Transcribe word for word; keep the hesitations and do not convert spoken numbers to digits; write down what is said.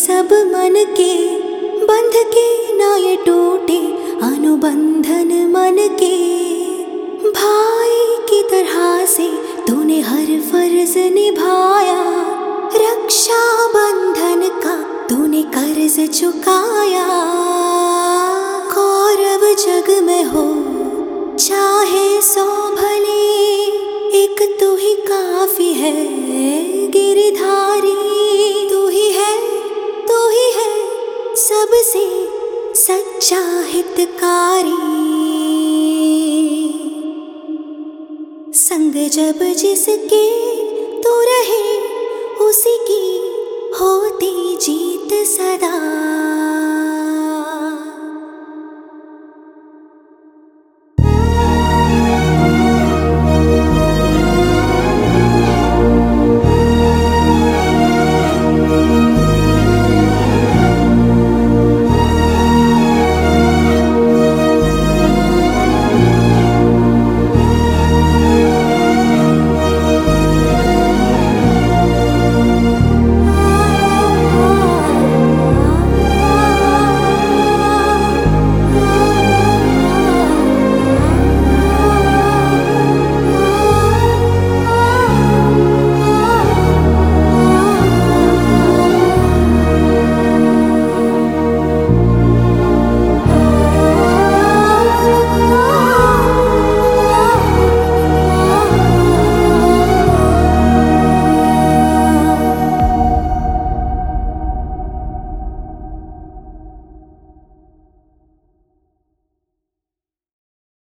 सब मन के, बंध के ना ये टूटे अनुबंधन मन के। भाई की तरह से तूने हर फर्ज निभाया, रक्षा बंधन का तूने कर्ज चुकाया। कौरव जग में हो चाहे सौ भले, एक तू ही काफी है गिरधारी। तू ही है, तू ही है सबसे सच्चा हितकारी। संग जब जिसके तू रहे, उसी की होती जीत सदा।